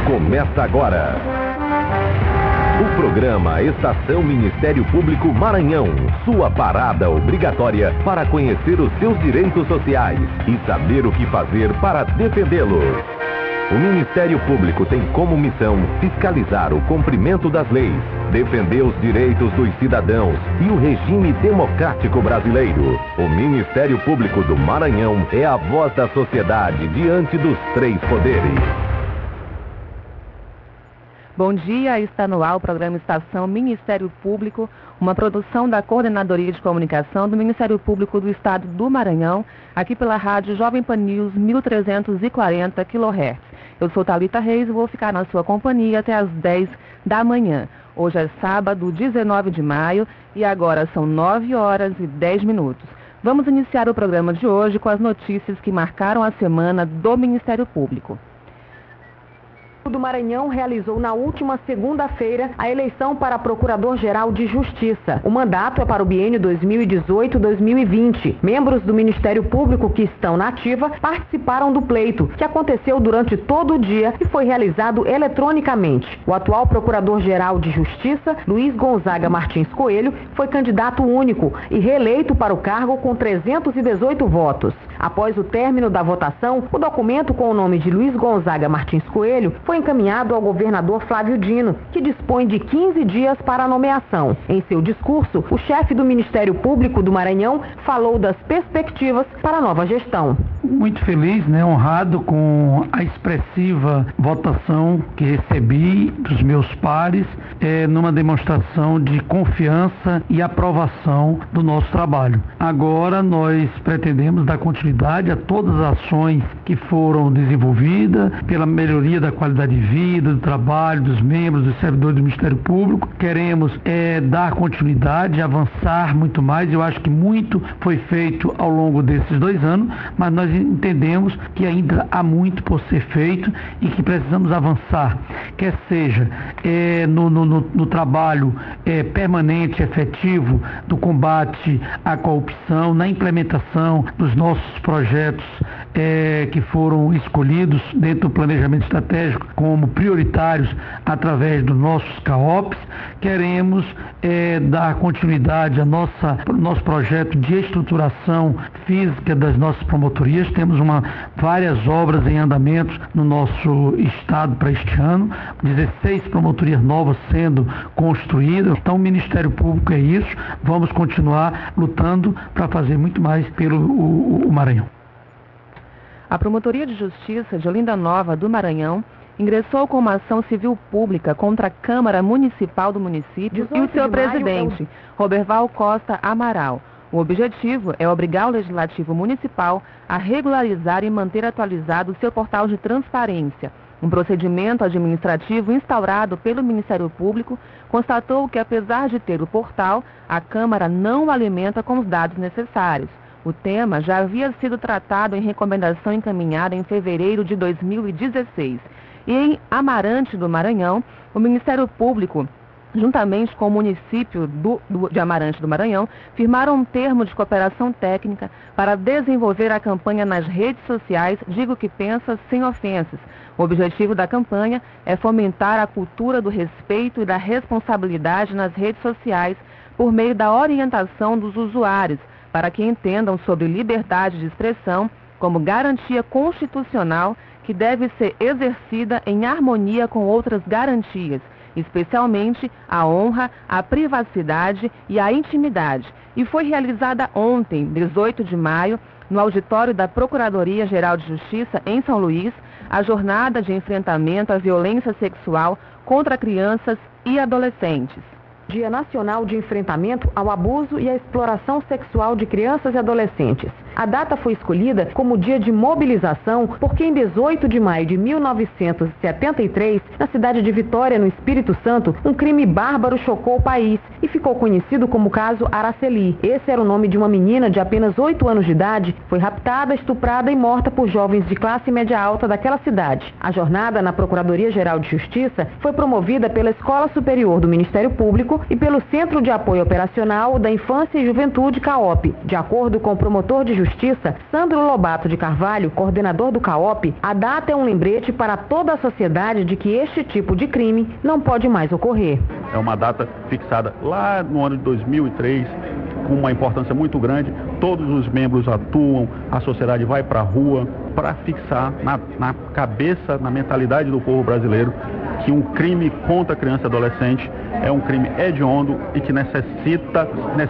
Começa agora o programa Estação Ministério Público Maranhão, sua parada obrigatória para conhecer os seus direitos sociais e saber o que fazer para defendê-los. O Ministério Público tem como missão fiscalizar o cumprimento das leis, defender os direitos dos cidadãos e o regime democrático brasileiro. O Ministério Público do Maranhão é a voz da sociedade diante dos três poderes. Bom dia, está no ar o programa Estação Ministério Público, uma produção da Coordenadoria de Comunicação do Ministério Público do Estado do Maranhão, aqui pela rádio Jovem Pan News 1340 kHz. Eu sou Thalita Reis e vou ficar na sua companhia até às 10 da manhã. Hoje é sábado, 19 de maio, e agora são 9 horas e 10 minutos. Vamos iniciar o programa de hoje com as notícias que marcaram a semana do Ministério Público. O do Maranhão realizou na última segunda-feira a eleição para Procurador-Geral de Justiça. O mandato é para o biênio 2018-2020. Membros do Ministério Público que estão na ativa participaram do pleito, que aconteceu durante todo o dia e foi realizado eletronicamente. O atual Procurador-Geral de Justiça, Luiz Gonzaga Martins Coelho, foi candidato único e reeleito para o cargo com 318 votos. Após o término da votação, o documento com o nome de Luiz Gonzaga Martins Coelho foi encaminhado ao governador Flávio Dino, que dispõe de 15 dias para a nomeação. Em seu discurso, o chefe do Ministério Público do Maranhão falou das perspectivas para a nova gestão. Muito feliz, honrado com a expressiva votação que recebi dos meus pares, numa demonstração de confiança e aprovação do nosso trabalho. Agora nós pretendemos dar continuidade a todas as ações que foram desenvolvidas pela melhoria da qualidade de vida, do trabalho dos membros, dos servidores do Ministério Público. Queremos dar continuidade, avançar muito mais. Eu acho que muito foi feito ao longo desses 2 anos, mas nós entendemos que ainda há muito por ser feito e que precisamos avançar, quer seja no trabalho permanente, efetivo do combate à corrupção, na implementação dos nossos projetos que foram escolhidos dentro do planejamento estratégico como prioritários através dos nossos CAOPs. Queremos dar continuidade ao nosso projeto de estruturação física das nossas promotorias. Temos várias obras em andamento no nosso estado para este ano, 16 promotorias novas sendo construídas. Então o Ministério Público é isso, vamos continuar lutando para fazer muito mais pelo o Maranhão. A Promotoria de Justiça de Olinda Nova do Maranhão ingressou com uma ação civil pública contra a Câmara Municipal do município e o seu presidente, Roberval Costa Amaral. O objetivo é obrigar o Legislativo Municipal a regularizar e manter atualizado o seu portal de transparência. Um procedimento administrativo instaurado pelo Ministério Público constatou que, apesar de ter o portal, a Câmara não o alimenta com os dados necessários. O tema já havia sido tratado em recomendação encaminhada em fevereiro de 2016. E em Amarante do Maranhão, o Ministério Público, juntamente com o município de Amarante do Maranhão, firmaram um termo de cooperação técnica para desenvolver a campanha nas redes sociais Diga o que Pensa Sem Ofensas. O objetivo da campanha é fomentar a cultura do respeito e da responsabilidade nas redes sociais por meio da orientação dos usuários, para que entendam sobre liberdade de expressão como garantia constitucional que deve ser exercida em harmonia com outras garantias, especialmente a honra, a privacidade e a intimidade. E foi realizada ontem, 18 de maio, no auditório da Procuradoria-Geral de Justiça, em São Luís, a jornada de enfrentamento à violência sexual contra crianças e adolescentes. Dia Nacional de Enfrentamento ao Abuso e à Exploração Sexual de Crianças e Adolescentes. A data foi escolhida como dia de mobilização porque em 18 de maio de 1973, na cidade de Vitória, no Espírito Santo, um crime bárbaro chocou o país e ficou conhecido como caso Araceli. Esse era o nome de uma menina de apenas 8 anos de idade, foi raptada, estuprada e morta por jovens de classe média alta daquela cidade. A jornada na Procuradoria-Geral de Justiça foi promovida pela Escola Superior do Ministério Público e pelo Centro de Apoio Operacional da Infância e Juventude, CAOP. De acordo com o promotor de Justiça, Sandro Lobato de Carvalho, coordenador do CAOP, a data é um lembrete para toda a sociedade de que este tipo de crime não pode mais ocorrer. É uma data fixada lá no ano de 2003, com uma importância muito grande. Todos os membros atuam, a sociedade vai para a rua para fixar na cabeça, na mentalidade do povo brasileiro, que um crime contra criança e adolescente é um crime hediondo e que necessita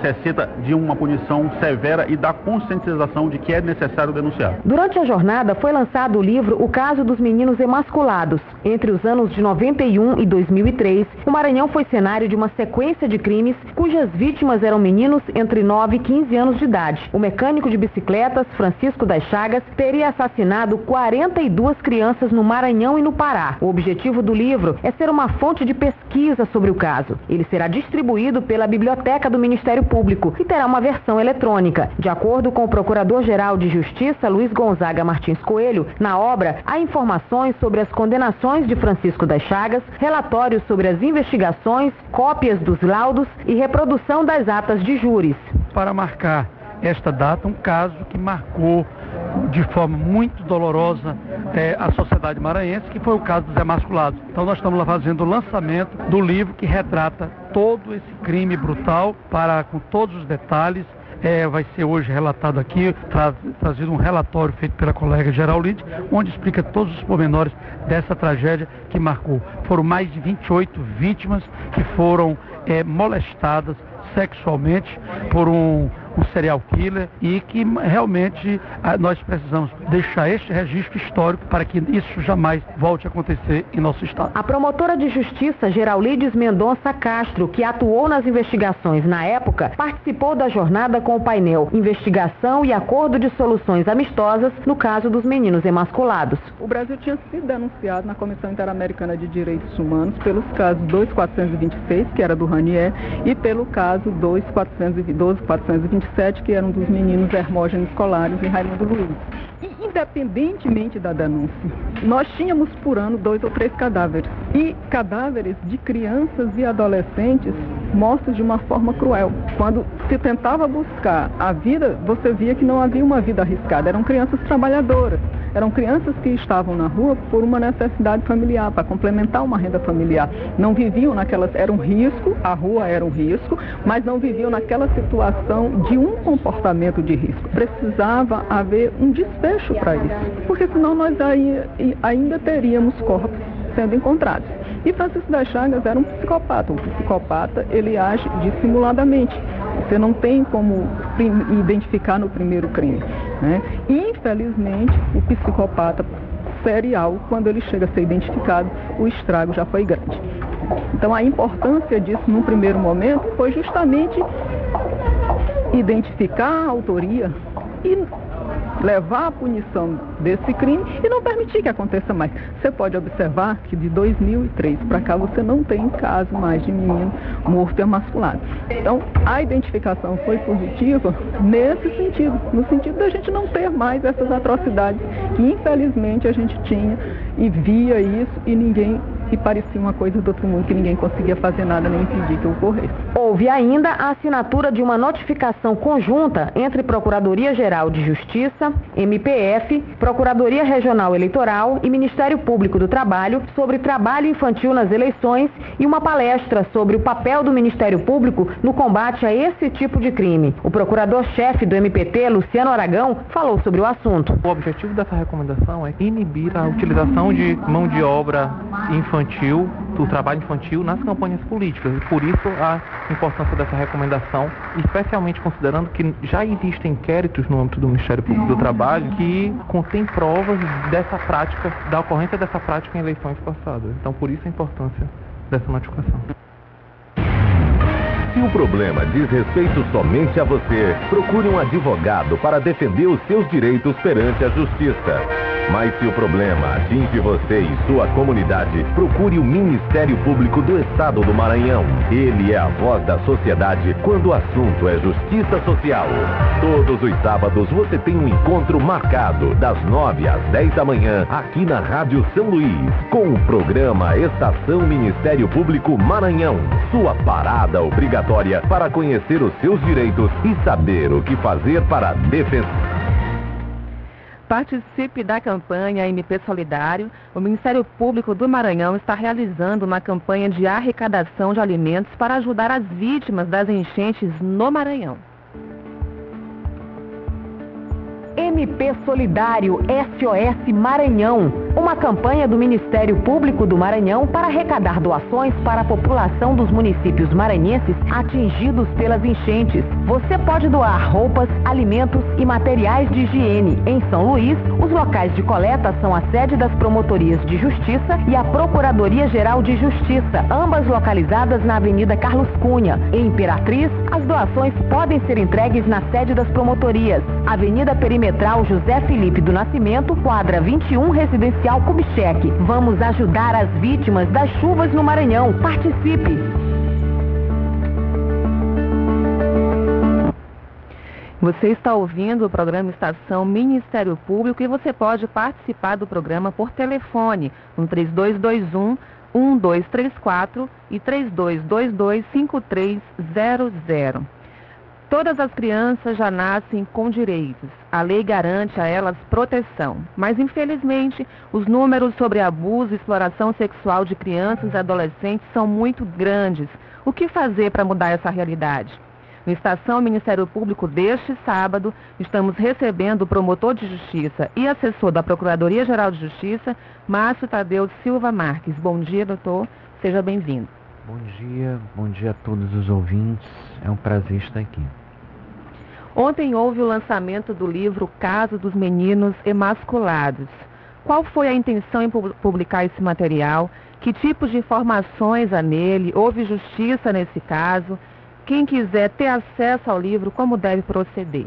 de uma punição severa e da conscientização de que é necessário denunciar. Durante a jornada foi lançado o livro O Caso dos Meninos Emasculados. Entre os anos de 91 e 2003, o Maranhão foi cenário de uma sequência de crimes cujas vítimas eram meninos entre 9 e 15 anos de idade. O mecânico de bicicletas, Francisco das Chagas, teria assassinado 42 crianças no Maranhão e no Pará. O objetivo do livro é ser uma fonte de pesquisa sobre o caso. Ele será distribuído pela Biblioteca do Ministério Público e terá uma versão eletrônica. De acordo com o Procurador-Geral de Justiça, Luiz Gonzaga Martins Coelho, na obra há informações sobre as condenações de Francisco das Chagas, relatórios sobre as investigações, cópias dos laudos e reprodução das atas de júris. Para marcar esta data, um caso que marcou de forma muito dolorosa a sociedade maranhense, que foi o caso dos emasculados. Então nós estamos lá fazendo o lançamento do livro que retrata todo esse crime brutal, com todos os detalhes. Vai ser hoje relatado aqui, trazido um relatório feito pela colega Geraldine, onde explica todos os pormenores dessa tragédia que marcou. Foram mais de 28 vítimas que foram molestadas sexualmente por um serial killer e que realmente nós precisamos deixar este registro histórico para que isso jamais volte a acontecer em nosso estado. A promotora de justiça Geraldides Mendonça Castro, que atuou nas investigações na época, participou da jornada com o painel Investigação e Acordo de Soluções Amistosas no caso dos meninos emasculados. O Brasil tinha sido denunciado na Comissão Interamericana de Direitos Humanos pelos casos 2426, que era do Ranier, e pelo caso 12427, que eram dos meninos Hermógenes Colares e Raimundo Luiz. E, independentemente da denúncia, nós tínhamos por ano 2 ou 3 cadáveres. E cadáveres de crianças e adolescentes mortos de uma forma cruel. Quando se tentava buscar a vida, você via que não havia uma vida arriscada. Eram crianças trabalhadoras. Eram crianças que estavam na rua por uma necessidade familiar, para complementar uma renda familiar. Não viviam era um risco, a rua era um risco, mas não viviam naquela situação de um comportamento de risco. Precisava haver um desfecho para isso, porque senão nós ainda teríamos corpos sendo encontrados. E Francisco das Chagas era um psicopata. Um psicopata, ele age dissimuladamente. Você não tem como identificar no primeiro crime, né? Infelizmente, o psicopata serial, quando ele chega a ser identificado, o estrago já foi grande. Então, a importância disso, num primeiro momento, foi justamente identificar a autoria e levar a punição desse crime e não permitir que aconteça mais. Você pode observar que de 2003 para cá você não tem caso mais de menino morto e emasculado. Então, a identificação foi positiva nesse sentido, no sentido da gente não ter mais essas atrocidades que infelizmente a gente tinha e via isso e parecia uma coisa do outro mundo que ninguém conseguia fazer nada nem impedir que ocorresse. Houve ainda a assinatura de uma notificação conjunta entre Procuradoria-Geral de Justiça, MPF, Procuradoria Regional Eleitoral e Ministério Público do Trabalho sobre trabalho infantil nas eleições e uma palestra sobre o papel do Ministério Público no combate a esse tipo de crime. O procurador-chefe do MPT, Luciano Aragão, falou sobre o assunto. O objetivo dessa recomendação é inibir a utilização de mão de obra infantil, do trabalho infantil nas campanhas políticas. E por isso a importância dessa recomendação, especialmente considerando que já existem inquéritos no âmbito do Ministério Público do Trabalho que contém provas dessa prática, da ocorrência dessa prática em eleições passadas. Então por isso a importância dessa notificação. Se o problema diz respeito somente a você, procure um advogado para defender os seus direitos perante a justiça. Mas se o problema atinge você e sua comunidade, procure o Ministério Público do Estado do Maranhão. Ele é a voz da sociedade quando o assunto é justiça social. Todos os sábados você tem um encontro marcado, das 9 às 10 da manhã, aqui na Rádio São Luís, com o programa Estação Ministério Público Maranhão. Sua parada obrigatória para conhecer os seus direitos e saber o que fazer para defender. Participe da campanha MP Solidário. O Ministério Público do Maranhão está realizando uma campanha de arrecadação de alimentos para ajudar as vítimas das enchentes no Maranhão. MP Solidário SOS Maranhão, uma campanha do Ministério Público do Maranhão para arrecadar doações para a população dos municípios maranhenses atingidos pelas enchentes. Você pode doar roupas, alimentos e materiais de higiene. Em São Luís, os locais de coleta são a sede das Promotorias de Justiça e a Procuradoria-Geral de Justiça, ambas localizadas na Avenida Carlos Cunha. Em Imperatriz, as doações podem ser entregues na sede das promotorias, Avenida Perimetral José Felipe do Nascimento, quadra 21, Residencial Kubitschek. Vamos ajudar as vítimas das chuvas no Maranhão. Participe! Você está ouvindo o programa Estação Ministério Público e você pode participar do programa por telefone no 3221-1234 e 3222-5300. Todas as crianças já nascem com direitos. A lei garante a elas proteção. Mas, infelizmente, os números sobre abuso e exploração sexual de crianças e adolescentes são muito grandes. O que fazer para mudar essa realidade? No Estação Ministério Público deste sábado, estamos recebendo o promotor de justiça e assessor da Procuradoria-Geral de Justiça, Márcio Tadeu Silva Marques. Bom dia, doutor. Seja bem-vindo. Bom dia a todos os ouvintes. É um prazer estar aqui. Ontem houve o lançamento do livro Caso dos Meninos Emasculados. Qual foi a intenção em publicar esse material? Que tipos de informações há nele? Houve justiça nesse caso? Quem quiser ter acesso ao livro, como deve proceder?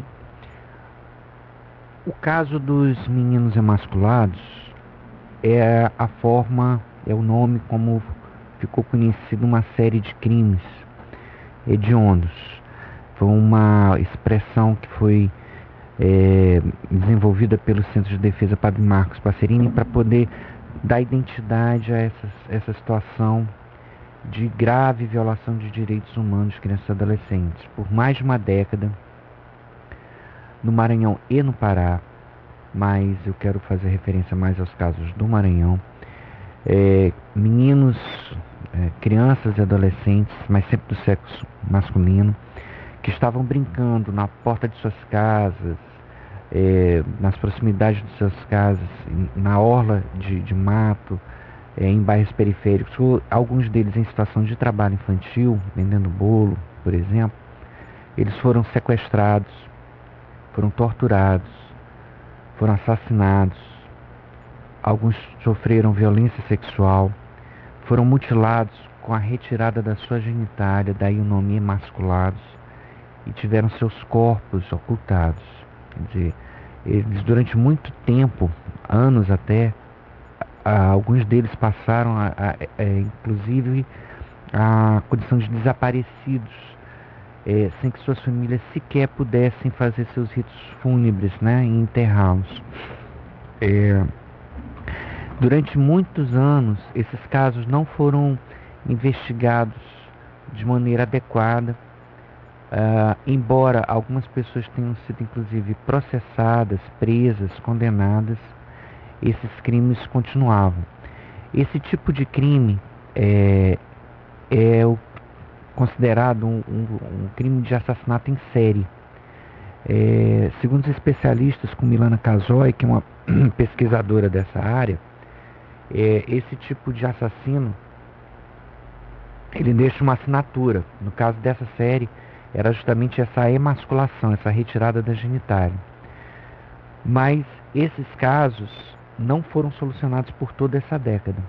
O caso dos meninos emasculados é o nome como ficou conhecido uma série de crimes hediondos. Foi uma expressão que foi desenvolvida pelo Centro de Defesa Padre Marcos Passerini para poder dar identidade a essa situação de grave violação de direitos humanos de crianças e adolescentes. Por mais de uma década, no Maranhão e no Pará, mas eu quero fazer referência mais aos casos do Maranhão, meninos, crianças e adolescentes, mas sempre do sexo masculino, que estavam brincando na porta de suas casas, nas proximidades de suas casas, na orla de mato, em bairros periféricos, alguns deles em situação de trabalho infantil, vendendo bolo, por exemplo. Eles foram sequestrados, foram torturados, foram assassinados, alguns sofreram violência sexual, foram mutilados com a retirada da sua genitália, daí o nome emasculados, e tiveram seus corpos ocultados. Quer dizer, eles durante muito tempo, anos até, alguns deles passaram inclusive a condição de desaparecidos, sem que suas famílias sequer pudessem fazer seus ritos fúnebres, né, e enterrá-los. Durante muitos anos, esses casos não foram investigados de maneira adequada, embora algumas pessoas tenham sido inclusive processadas, presas, condenadas, esses crimes continuavam. Esse tipo de crime é considerado um crime de assassinato em série. Segundo os especialistas, como Milana Casoy, que é uma pesquisadora dessa área, esse tipo de assassino, ele deixa uma assinatura. No caso dessa série, era justamente essa emasculação, essa retirada da genitália. Mas esses casos não foram solucionados por toda essa década.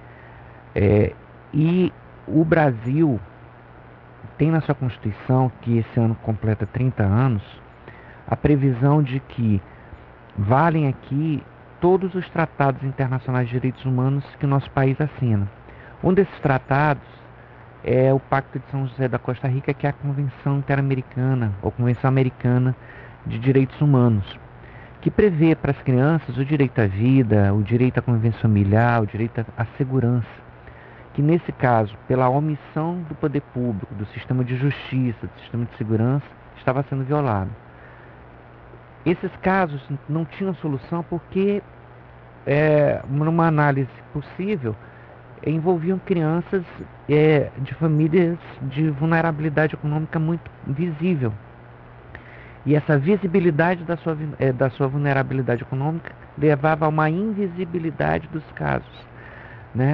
E o Brasil tem na sua Constituição, que esse ano completa 30 anos, a previsão de que valem aqui todos os tratados internacionais de direitos humanos que o nosso país assina. Um desses tratados é o Pacto de São José da Costa Rica, que é a Convenção Interamericana, ou Convenção Americana de Direitos Humanos, que prevê para as crianças o direito à vida, o direito à convivência familiar, o direito à segurança, que nesse caso, pela omissão do poder público, do sistema de justiça, do sistema de segurança, estava sendo violado. esses casos não tinham solução porque, numa análise possível, envolviam crianças de famílias de vulnerabilidade econômica muito visível. E essa visibilidade da sua vulnerabilidade econômica levava a uma invisibilidade dos casos, né?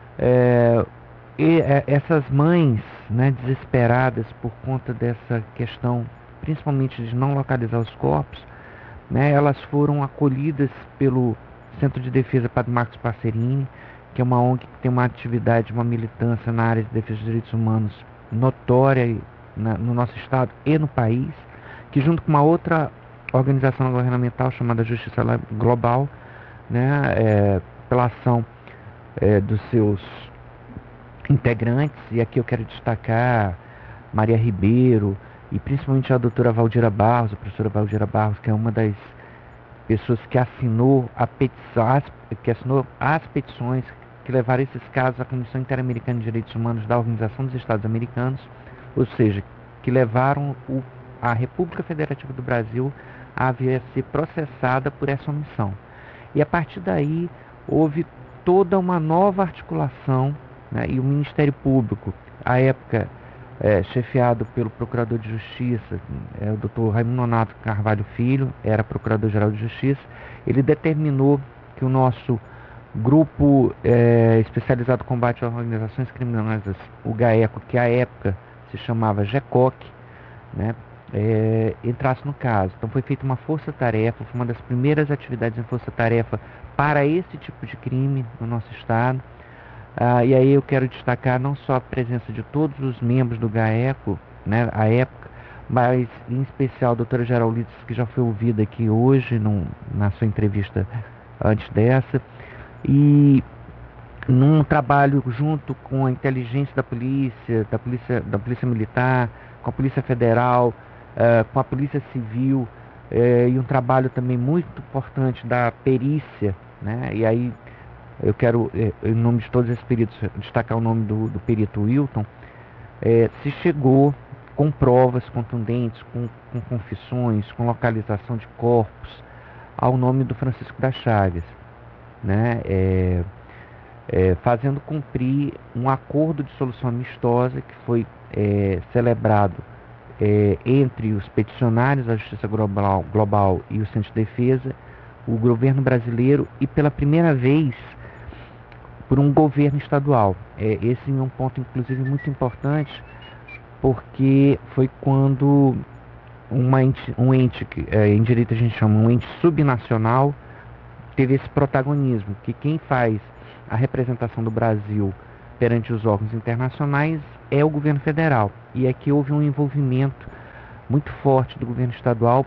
Essas mães, né, desesperadas por conta dessa questão, principalmente de não localizar os corpos, né, elas foram acolhidas pelo Centro de Defesa Padre Marcos Passerini, que é uma ONG que tem uma atividade, uma militância na área de defesa dos direitos humanos notória no nosso estado e no país, que junto com uma outra organização não governamental chamada Justiça Global, né, pela ação dos seus integrantes, e aqui eu quero destacar Maria Ribeiro e principalmente a doutora Valdira Barros, a professora Valdira Barros, que é uma das pessoas que assinou as petições que levaram esses casos à Comissão Interamericana de Direitos Humanos da Organização dos Estados Americanos, ou seja, que levaram a República Federativa do Brasil a ser processada por essa omissão. E a partir daí houve toda uma nova articulação, né, e o Ministério Público, à época chefiado pelo Procurador de Justiça, o Dr. Raimundo Nonato Carvalho Filho, era Procurador-Geral de Justiça, ele determinou que o nosso grupo especializado em combate às organizações criminosas, o GAECO, que à época se chamava GECOC, né, entrasse no caso. Então foi feita uma força-tarefa, foi uma das primeiras atividades em força-tarefa para esse tipo de crime no nosso estado. E aí eu quero destacar não só a presença de todos os membros do GAECO, né, à época, mas em especial a doutora Geraldides, que já foi ouvida aqui hoje na sua entrevista antes dessa, e num trabalho junto com a inteligência da polícia militar, com a Polícia Federal, com a Polícia Civil, e um trabalho também muito importante da perícia, né? E aí eu quero, em nome de todos esses peritos, destacar o nome do perito Wilton. Se chegou com provas contundentes, com confissões, com localização de corpos, ao nome do Francisco das Chagas, né? Fazendo cumprir um acordo de solução amistosa que foi celebrado entre os peticionários da Justiça Global e o Centro de Defesa, o governo brasileiro e pela primeira vez por um governo estadual. Esse é um ponto inclusive muito importante, porque foi quando um ente que em direito a gente chama um ente subnacional teve esse protagonismo, que quem faz a representação do Brasil perante os órgãos internacionais é o governo federal. E aqui houve um envolvimento muito forte do governo estadual,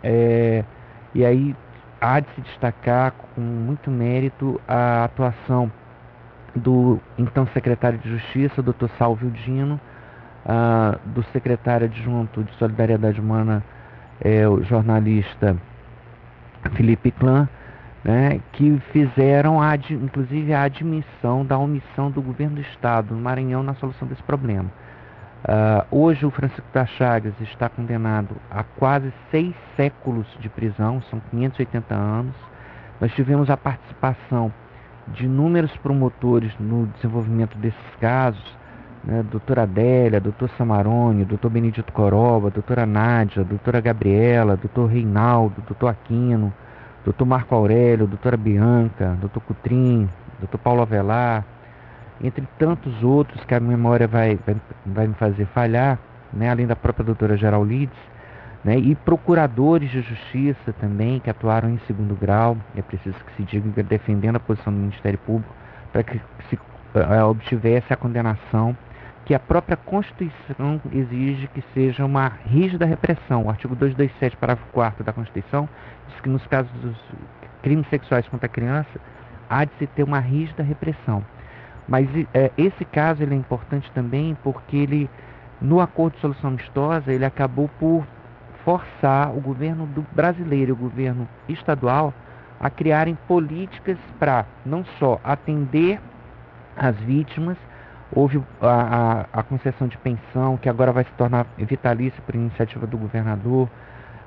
e aí há de se destacar com muito mérito a atuação do então secretário de Justiça, Dr. Salvio Dino, do secretário adjunto de Solidariedade Humana, o jornalista Felipe Clã, né, que fizeram inclusive a admissão da omissão do governo do estado do Maranhão na solução desse problema. Hoje o Francisco das Chagas está condenado a quase 6 séculos de prisão, são 580 anos. Nós tivemos a participação de inúmeros promotores no desenvolvimento desses casos, né, doutora Adélia, doutor Samarone, doutor Benedito Coroba, doutora Nádia, doutora Gabriela, doutor Reinaldo, doutor Aquino, doutor Marco Aurélio, doutora Bianca, doutor Cutrim, doutor Paulo Avelar, entre tantos outros que a memória vai me fazer falhar, né, além da própria doutora Geraldides, né, e procuradores de justiça também, que atuaram em segundo grau, é preciso que se diga, defendendo a posição do Ministério Público, para que se obtivesse a condenação que a própria Constituição exige que seja uma rígida repressão. O artigo 227, parágrafo 4º da Constituição, diz que nos casos dos crimes sexuais contra a criança, há de se ter uma rígida repressão. Mas esse caso ele é importante também porque ele, no acordo de solução amistosa, ele acabou por forçar o governo brasileiro e o governo estadual a criarem políticas para não só atender as vítimas. Houve a concessão de pensão, que agora vai se tornar vitalícia por iniciativa do governador.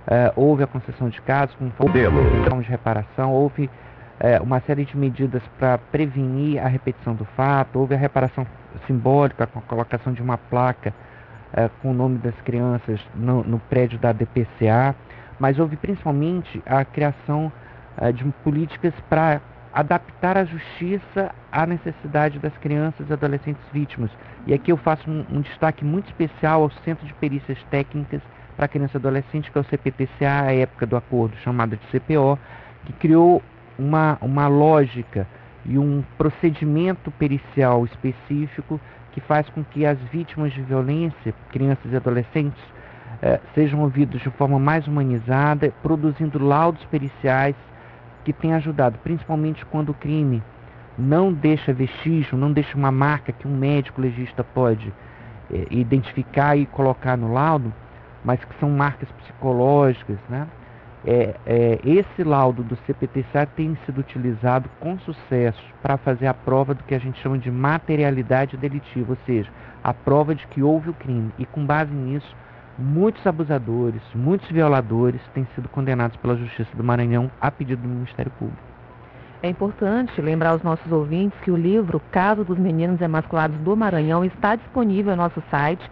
houve a concessão de casas, como forma de reparação, houve uma série de medidas para prevenir a repetição do fato, houve a reparação simbólica com a colocação de uma placa com o nome das crianças no prédio da DPCA, mas houve principalmente a criação de políticas para adaptar a justiça à necessidade das crianças e adolescentes vítimas. E aqui eu faço um destaque muito especial ao Centro de Perícias Técnicas para Criança e Adolescente, que é o CPTCA, à época do acordo chamado de CPO, que criou uma lógica e um procedimento pericial específico que faz com que as vítimas de violência, crianças e adolescentes, sejam ouvidos de forma mais humanizada, produzindo laudos periciais que têm ajudado, principalmente quando o crime não deixa vestígio, não deixa uma marca que um médico legista pode identificar e colocar no laudo, mas que são marcas psicológicas, né? Esse laudo do CPTCA tem sido utilizado com sucesso para fazer a prova do que a gente chama de materialidade delitiva, ou seja, a prova de que houve o crime. E com base nisso, muitos abusadores, muitos violadores têm sido condenados pela Justiça do Maranhão a pedido do Ministério Público. É importante lembrar aos nossos ouvintes que o livro Caso dos Meninos Emasculados do Maranhão está disponível no nosso site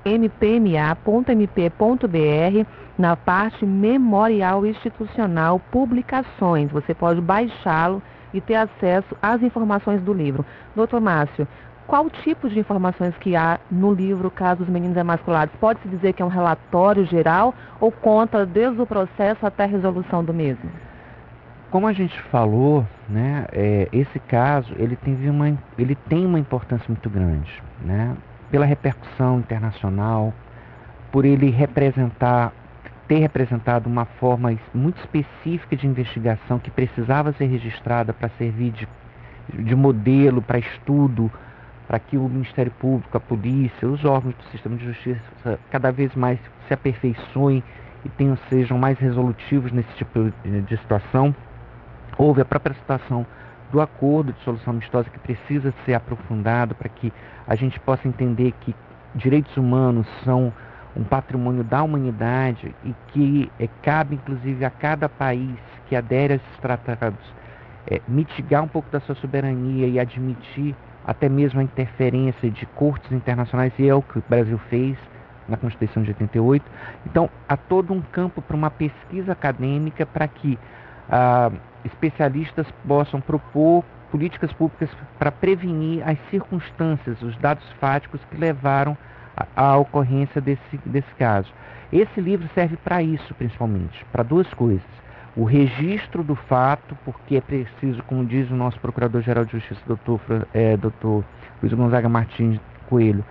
mpma.mp.br na parte Memorial Institucional Publicações. Você pode baixá-lo e ter acesso às informações do livro. Doutor Márcio, qual tipo de informações que há no livro Caso dos Meninos Emasculados? Pode-se dizer que é um relatório geral ou conta desde o processo até a resolução do mesmo? Como a gente falou, né, esse caso ele tem uma importância muito grande, né, pela repercussão internacional, por ele ter representado uma forma muito específica de investigação que precisava ser registrada para servir de modelo para estudo, para que o Ministério Público, a polícia, os órgãos do sistema de justiça cada vez mais se aperfeiçoem e sejam mais resolutivos nesse tipo de situação. Houve a própria situação do acordo de solução amistosa que precisa ser aprofundado para que a gente possa entender que direitos humanos são um patrimônio da humanidade e que cabe inclusive a cada país que adere a esses tratados mitigar um pouco da sua soberania e admitir até mesmo a interferência de cortes internacionais, e é o que o Brasil fez na Constituição de 88. Então, há todo um campo para uma pesquisa acadêmica para que especialistas possam propor políticas públicas para prevenir as circunstâncias, os dados fáticos que levaram à ocorrência desse caso. Esse livro serve para isso, principalmente, para duas coisas. O registro do fato, porque é preciso, como diz o nosso Procurador-Geral de Justiça, Dr. Luiz Gonzaga Martins Coelho,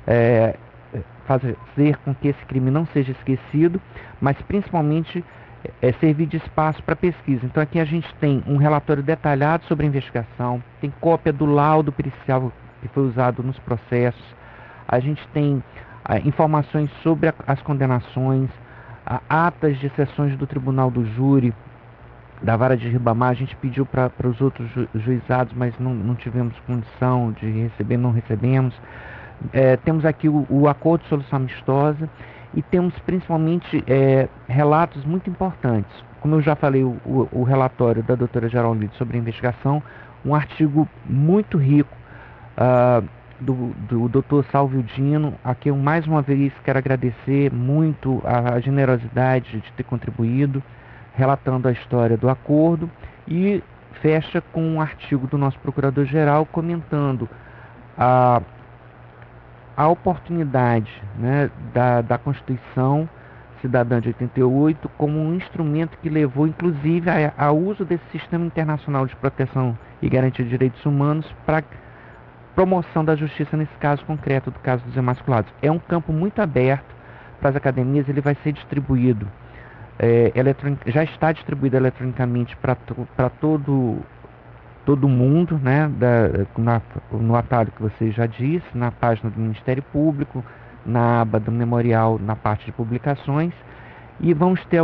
fazer com que esse crime não seja esquecido, mas principalmente servir de espaço para pesquisa. Então aqui a gente tem um relatório detalhado sobre a investigação, tem cópia do laudo pericial que foi usado nos processos, a gente tem informações sobre as condenações, atas de sessões do Tribunal do Júri, da Vara de Ribamar. A gente pediu para os outros juizados, mas não tivemos condição de receber, não recebemos. Temos aqui o acordo de solução amistosa e temos principalmente relatos muito importantes. Como eu já falei, o relatório da doutora Geraldine sobre a investigação, um artigo muito rico do Dr. Salvio Dino, a quem eu mais uma vez quero agradecer muito a generosidade de ter contribuído, relatando a história do acordo, e fecha com um artigo do nosso Procurador-Geral comentando a oportunidade, né, da Constituição Cidadã de 88 como um instrumento que levou inclusive ao uso desse sistema internacional de proteção e garantia de direitos humanos para promoção da justiça nesse caso concreto do caso dos emasculados. É um campo muito aberto para as academias, ele vai ser distribuído, já está distribuído eletronicamente para todo mundo, né, no atalho que você já disse, na página do Ministério Público, na aba do Memorial, na parte de publicações, e vamos ter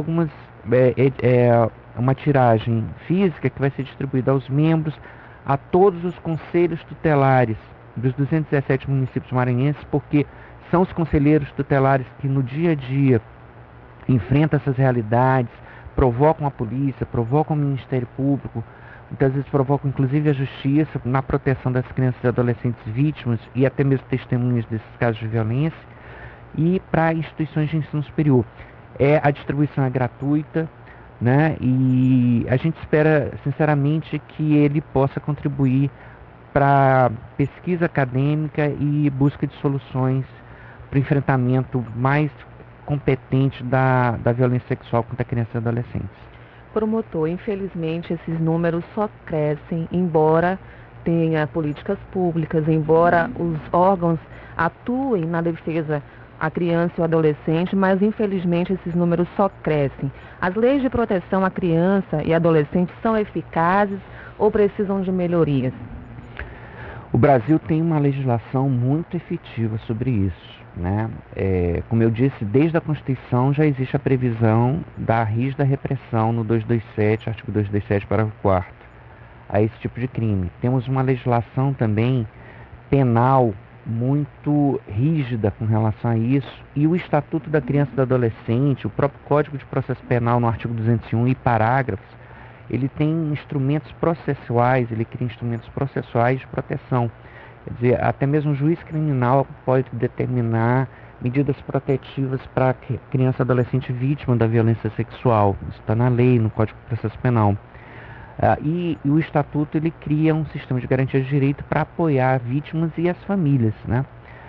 uma tiragem física que vai ser distribuída aos membros, a todos os conselhos tutelares dos 217 municípios maranhenses, porque são os conselheiros tutelares que no dia a dia enfrentam essas realidades, provocam a polícia, provocam o Ministério Público, muitas vezes provocam inclusive a justiça na proteção das crianças e adolescentes vítimas e até mesmo testemunhas desses casos de violência, e para instituições de ensino superior. A distribuição é gratuita, né? E a gente espera sinceramente que ele possa contribuir para pesquisa acadêmica e busca de soluções para o enfrentamento mais competente da violência sexual contra crianças e adolescentes. Promotor, infelizmente esses números só crescem, embora tenha políticas públicas, embora os órgãos atuem na defesa à criança e ao adolescente, mas infelizmente esses números só crescem. As leis de proteção à criança e adolescente são eficazes ou precisam de melhorias? O Brasil tem uma legislação muito efetiva sobre isso, né? Como eu disse, desde a Constituição já existe a previsão da rígida repressão no 227, artigo 227, parágrafo 4º, a esse tipo de crime. Temos uma legislação também penal muito rígida com relação a isso, e o Estatuto da Criança e do Adolescente, o próprio Código de Processo Penal no artigo 201 e parágrafos, ele tem instrumentos processuais, ele cria instrumentos processuais de proteção. Quer dizer, até mesmo o juiz criminal pode determinar medidas protetivas para criança e adolescente vítima da violência sexual. Isso está na lei, no Código de Processo Penal. E o Estatuto ele cria um sistema de garantia de direito para apoiar vítimas e as famílias, né?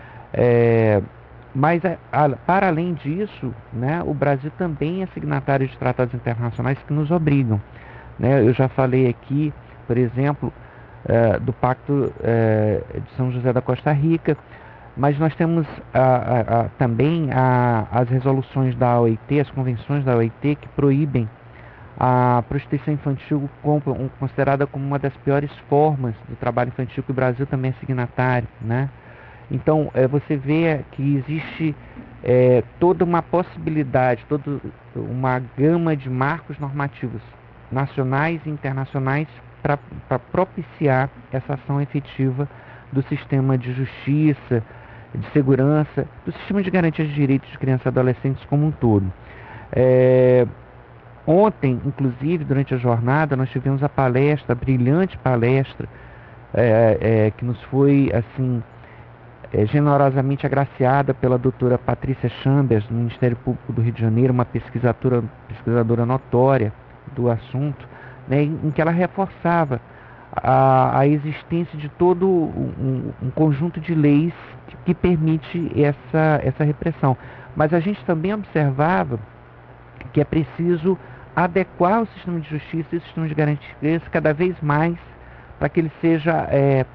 Mas, para além disso, né, o Brasil também é signatário de tratados internacionais que nos obrigam, né? Eu já falei aqui, por exemplo, do Pacto de São José da Costa Rica, mas nós temos também as resoluções da OIT, as convenções da OIT, que proíbem a prostituição infantil, considerada como uma das piores formas do trabalho infantil, que o Brasil também é signatário, né? Então, você vê que existe toda uma possibilidade, toda uma gama de marcos normativos nacionais e internacionais para propiciar essa ação efetiva do sistema de justiça, de segurança, do sistema de garantia de direitos de crianças e adolescentes como um todo. Ontem, inclusive, durante a jornada, nós tivemos a brilhante palestra, que nos foi, assim, generosamente agraciada pela doutora Patrícia Chambers, do Ministério Público do Rio de Janeiro, uma pesquisadora notória do assunto, né, em que ela reforçava a existência de todo um conjunto de leis que permite essa repressão. Mas a gente também observava que é preciso adequar o sistema de justiça e o sistema de garantias cada vez mais para que ele seja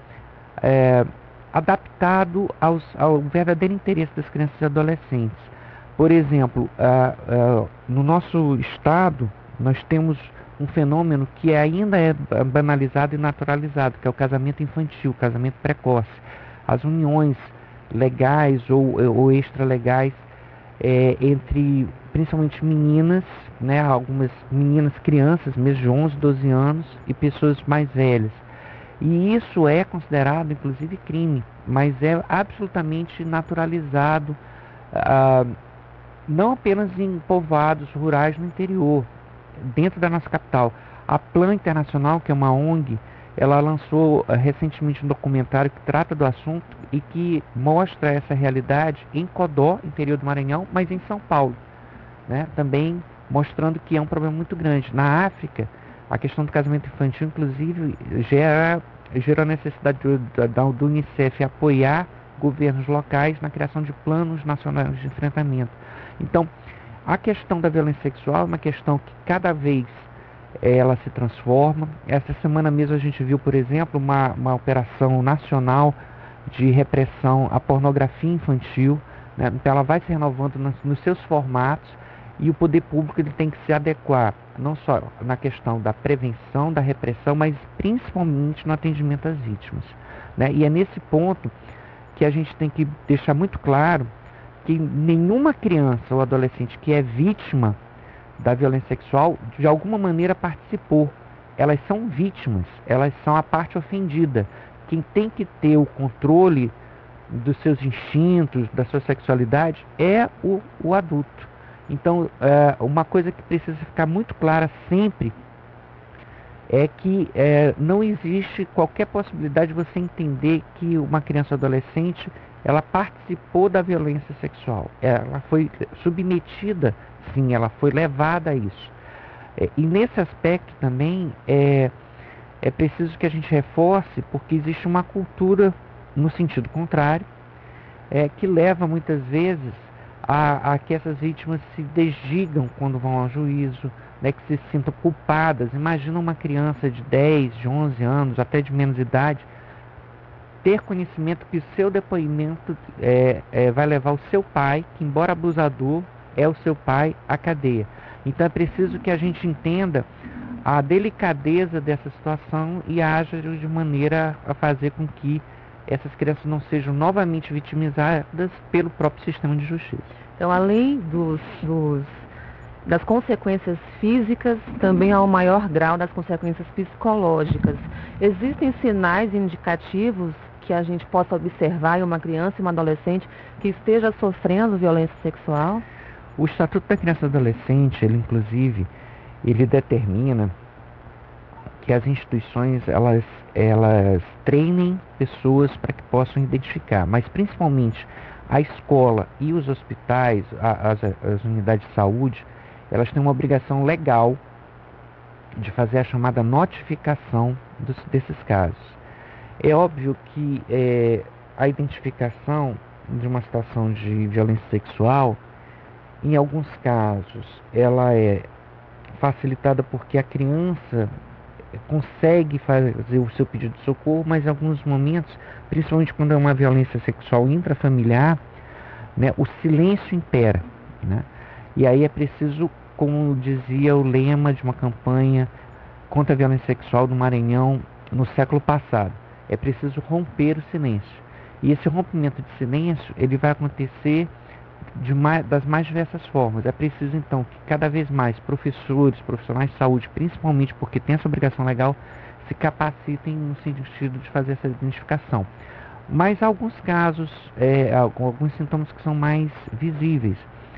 adaptado ao verdadeiro interesse das crianças e adolescentes. Por exemplo, no nosso estado, nós temos um fenômeno que ainda é banalizado e naturalizado, que é o casamento infantil, o casamento precoce. As uniões legais ou extralegais entre principalmente meninas, né, algumas meninas, crianças, mesmo de 11, 12 anos, e pessoas mais velhas. E isso é considerado, inclusive, crime, mas é absolutamente naturalizado, não apenas em povoados rurais no interior, dentro da nossa capital. A Plan Internacional, que é uma ONG, ela lançou recentemente um documentário que trata do assunto e que mostra essa realidade em Codó, interior do Maranhão, mas em São Paulo, né? Também mostrando que é um problema muito grande. Na África, a questão do casamento infantil, inclusive, gera a necessidade do Unicef apoiar governos locais na criação de planos nacionais de enfrentamento. Então, a questão da violência sexual é uma questão que cada vez ela se transforma. Essa semana mesmo a gente viu, por exemplo, uma operação nacional de repressão à pornografia infantil, né? Então ela vai se renovando nos seus formatos, e o poder público ele tem que se adequar, não só na questão da prevenção, da repressão, mas principalmente no atendimento às vítimas, né? E é nesse ponto que a gente tem que deixar muito claro que nenhuma criança ou adolescente que é vítima da violência sexual, de alguma maneira participou. Elas são vítimas, elas são a parte ofendida. Quem tem que ter o controle dos seus instintos, da sua sexualidade, é o adulto. Então, uma coisa que precisa ficar muito clara sempre é que não existe qualquer possibilidade de você entender que uma criança ou adolescente ela participou da violência sexual. Ela foi submetida, sim, ela foi levada a isso. E nesse aspecto também é preciso que a gente reforce, porque existe uma cultura no sentido contrário, que leva muitas vezes a que essas vítimas se desdigam quando vão ao juízo, né, que se sintam culpadas. Imagina uma criança de 10, de 11 anos, até de menos idade, ter conhecimento que o seu depoimento vai levar o seu pai, que embora abusador, é o seu pai, à cadeia. Então é preciso que a gente entenda a delicadeza dessa situação e haja de maneira a fazer com que essas crianças não sejam novamente vitimizadas pelo próprio sistema de justiça. Então, além das consequências físicas, também há um maior grau das consequências psicológicas. Existem sinais indicativos que a gente possa observar em uma criança e uma adolescente que esteja sofrendo violência sexual? O Estatuto da Criança e do Adolescente, ele determina que as instituições elas treinem pessoas para que possam identificar, mas principalmente a escola e os hospitais, as unidades de saúde, elas têm uma obrigação legal de fazer a chamada notificação desses casos. É óbvio que a identificação de uma situação de violência sexual, em alguns casos, ela é facilitada porque a criança consegue fazer o seu pedido de socorro, mas em alguns momentos, principalmente quando é uma violência sexual intrafamiliar, né, o silêncio impera, né? E aí é preciso, como dizia o lema de uma campanha contra a violência sexual do Maranhão no século passado, é preciso romper o silêncio. E esse rompimento de silêncio, ele vai acontecer das mais diversas formas. É preciso, então, que cada vez mais profissionais de saúde, principalmente porque tem essa obrigação legal, se capacitem no sentido de fazer essa identificação. Mas há alguns casos, alguns sintomas que são mais visíveis.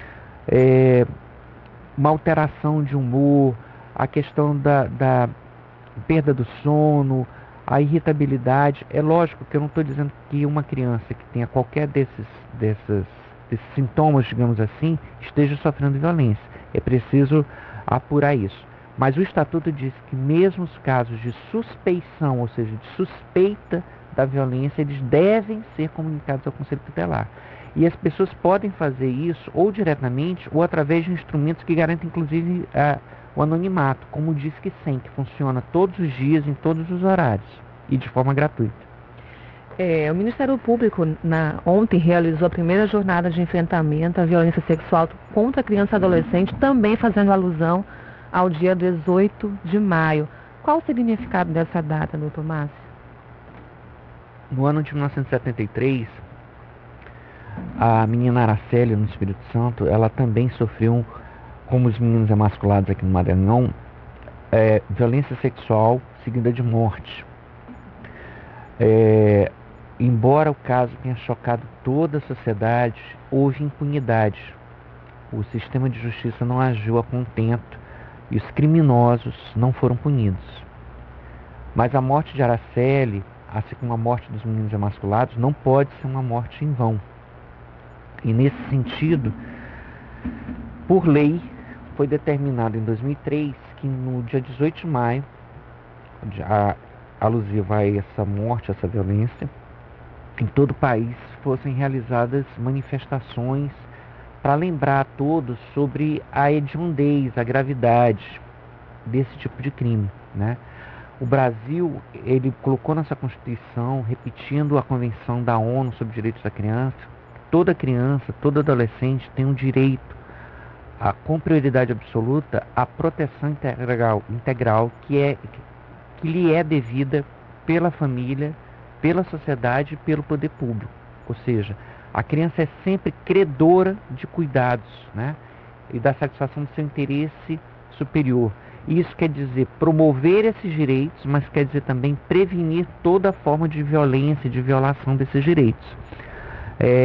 Uma alteração de humor, a questão da perda do sono, a irritabilidade. É lógico que eu não estou dizendo que uma criança que tenha qualquer desses sintomas, digamos assim, esteja sofrendo violência. É preciso apurar isso. Mas o Estatuto diz que mesmo os casos de suspeição, ou seja, de suspeita da violência, eles devem ser comunicados ao Conselho Tutelar. E as pessoas podem fazer isso ou diretamente ou através de instrumentos que garantem, inclusive, o anonimato, como o Disque 100, que funciona todos os dias, em todos os horários e de forma gratuita. O Ministério Público ontem realizou a primeira jornada de enfrentamento à violência sexual contra criança e adolescente, também fazendo alusão ao dia 18 de maio. Qual o significado dessa data, doutor Márcio? No ano de 1973, a menina Araceli, no Espírito Santo, ela também sofreu, como os meninos emasculados aqui no Maranhão, violência sexual seguida de morte. Embora o caso tenha chocado toda a sociedade, houve impunidade. O sistema de justiça não agiu a contento e os criminosos não foram punidos. Mas a morte de Araceli, assim como a morte dos meninos emasculados, não pode ser uma morte em vão. E nesse sentido, por lei, foi determinado em 2003 que no dia 18 de maio, alusiva a essa morte, essa violência, em todo o país fossem realizadas manifestações para lembrar a todos sobre a hediondez, a gravidade desse tipo de crime, né? O Brasil, ele colocou nessa Constituição, repetindo a Convenção da ONU sobre os Direitos da Criança, toda criança, todo adolescente tem um direito, com prioridade absoluta, à proteção integral que lhe é devida pela família, pela sociedade e pelo poder público. Ou seja, a criança é sempre credora de cuidados, né? E da satisfação do seu interesse superior. E isso quer dizer promover esses direitos, mas quer dizer também prevenir toda forma de violência, de violação desses direitos.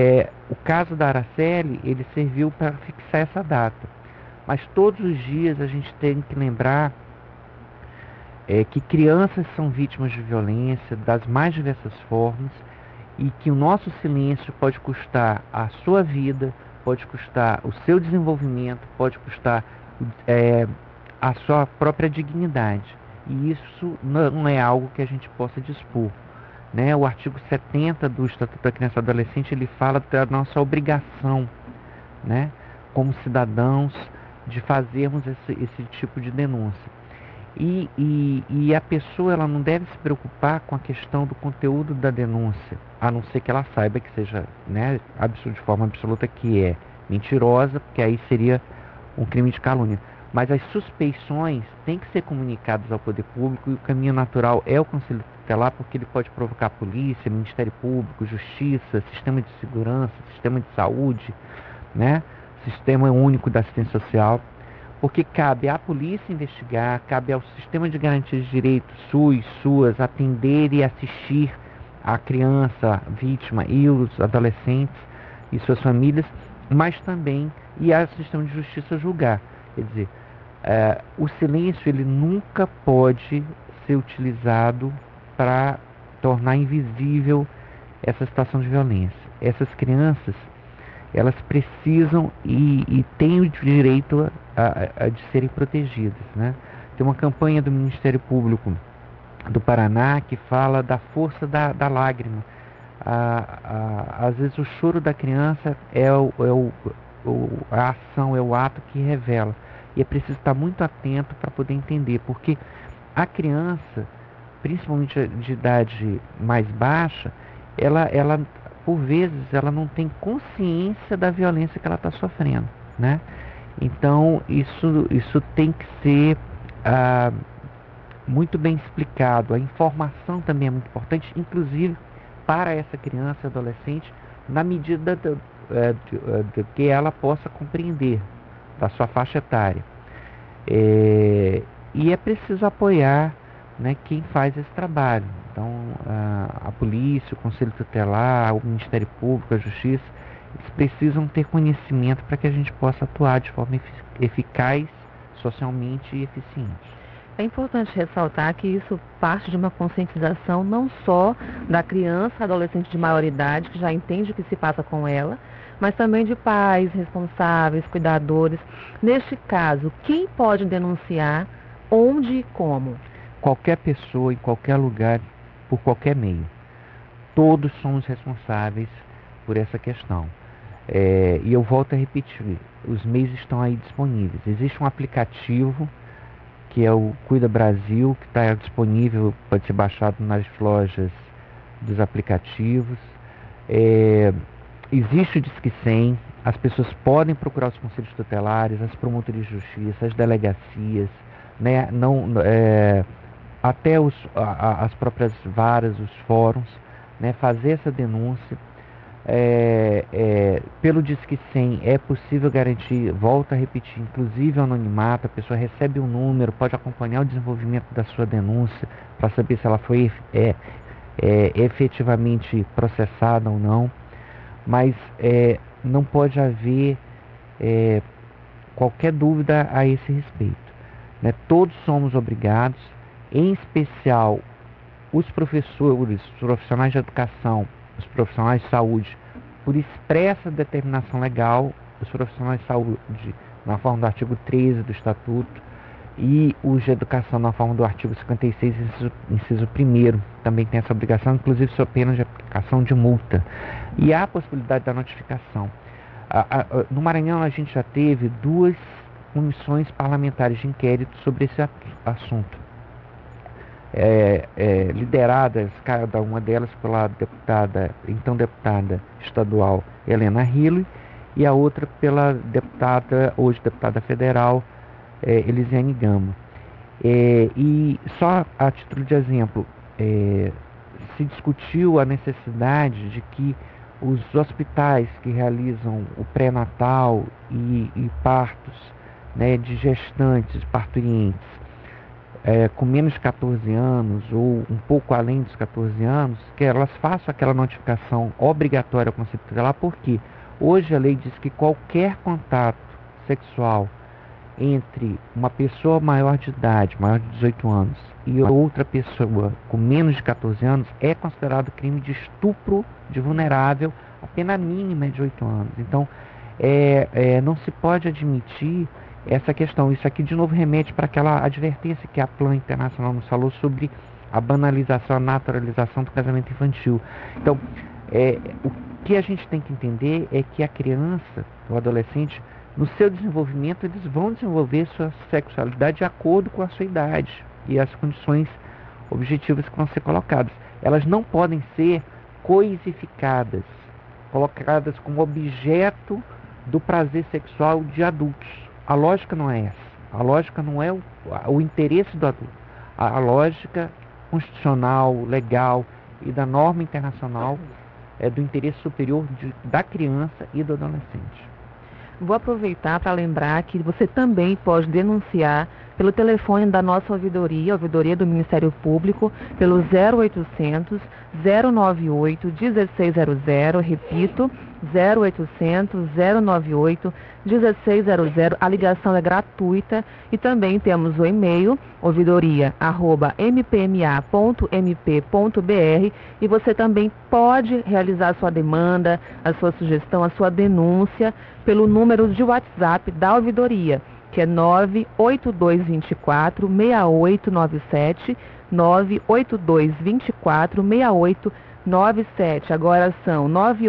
O caso da Araceli, ele serviu para fixar essa data. Mas todos os dias a gente tem que lembrar que crianças são vítimas de violência das mais diversas formas e que o nosso silêncio pode custar a sua vida, pode custar o seu desenvolvimento, pode custar a sua própria dignidade. E isso não é algo que a gente possa dispor. Né? O artigo 70 do Estatuto da Criança e do Adolescente, ele fala da nossa obrigação, né, como cidadãos, de fazermos esse tipo de denúncia. E a pessoa, ela não deve se preocupar com a questão do conteúdo da denúncia, a não ser que ela saiba que seja, né, de forma absoluta que é mentirosa, porque aí seria um crime de calúnia. Mas as suspeições têm que ser comunicadas ao poder público, e o caminho natural é o Conselho Tutelar, porque ele pode provocar polícia, Ministério Público, Justiça, Sistema de Segurança, Sistema de Saúde, né? Sistema Único da Assistência Social, porque cabe à polícia investigar, cabe ao Sistema de Garantia de Direitos, SUS, SUAS, atender e assistir a criança vítima e os adolescentes e suas famílias, mas também e ao Sistema de Justiça julgar. Quer dizer, o silêncio, ele nunca pode ser utilizado para tornar invisível essa situação de violência. Essas crianças, elas precisam e têm o direito de serem protegidas, né? Tem uma campanha do Ministério Público do Paraná que fala da força da lágrima. Às vezes o choro da criança a ação, é o ato que revela. E é preciso estar muito atento para poder entender, porque a criança, principalmente de idade mais baixa, ela por vezes, ela não tem consciência da violência que ela está sofrendo, né? Então, isso tem que ser muito bem explicado. A informação também é muito importante, inclusive para essa criança e adolescente, na medida de que ela possa compreender da sua faixa etária. E é preciso apoiar, né, quem faz esse trabalho. Então, a polícia, o Conselho Tutelar, o Ministério Público, a Justiça, eles precisam ter conhecimento para que a gente possa atuar de forma eficaz, socialmente e eficiente. É importante ressaltar que isso parte de uma conscientização não só da criança, adolescente de maioridade, que já entende o que se passa com ela, mas também de pais, responsáveis, cuidadores. Neste caso, quem pode denunciar, onde e como? Qualquer pessoa, em qualquer lugar, por qualquer meio. Todos somos responsáveis por essa questão. E eu volto a repetir, os meios estão aí disponíveis. Existe um aplicativo, que é o Cuida Brasil, que está disponível, pode ser baixado nas lojas dos aplicativos. Existe o Disque 100, as pessoas podem procurar os conselhos tutelares, as promotorias de justiça, as delegacias, né? Até as próprias varas, os fóruns, né? Fazer essa denúncia. Pelo Disque 100 é possível garantir, volto a repetir, inclusive o anonimato. A pessoa recebe um número, pode acompanhar o desenvolvimento da sua denúncia para saber se ela foi efetivamente processada ou não. Mas não pode haver qualquer dúvida a esse respeito, né? Todos somos obrigados, em especial os professores, os profissionais de educação, os profissionais de saúde, por expressa determinação legal, os profissionais de saúde na forma do artigo 13 do Estatuto e os de educação na forma do artigo 56, inciso 1º, também tem essa obrigação, inclusive sob pena de aplicação de multa. E há a possibilidade da notificação. No Maranhão a gente já teve 2 comissões parlamentares de inquérito sobre esse assunto. Lideradas, cada uma delas pela então deputada estadual Helena Riley, e a outra pela hoje deputada federal Elisiane Gama. E só a título de exemplo, se discutiu a necessidade de que os hospitais que realizam o pré-natal e partos, né, de gestantes, parturientes, com menos de 14 anos ou um pouco além dos 14 anos, que elas façam aquela notificação obrigatória ao Conselho Tutelar. Por quê? Hoje a lei diz que qualquer contato sexual entre uma pessoa maior de idade, maior de 18 anos, e outra pessoa com menos de 14 anos é considerado crime de estupro de vulnerável, a pena mínima é de 8 anos. Então, não se pode admitir essa questão. Isso aqui de novo remete para aquela advertência que a Plan Internacional nos falou sobre a banalização, a naturalização do casamento infantil. Então, o que a gente tem que entender é que a criança, o adolescente, no seu desenvolvimento, eles vão desenvolver sua sexualidade de acordo com a sua idade e as condições objetivas que vão ser colocadas. Elas não podem ser coisificadas, colocadas como objeto do prazer sexual de adultos. A lógica não é essa. A lógica não é o interesse do adulto. A lógica constitucional, legal e da norma internacional é do interesse superior da criança e do adolescente. Vou aproveitar para lembrar que você também pode denunciar pelo telefone da nossa ouvidoria, a ouvidoria do Ministério Público, pelo 0800 098 1600, repito, 0800 098 1600. A ligação é gratuita e também temos o e-mail ouvidoria@mpma.mp.br e você também pode realizar a sua demanda, a sua sugestão, a sua denúncia pelo número de WhatsApp da ouvidoria, que é 98224-6897, 98224-6897. Agora são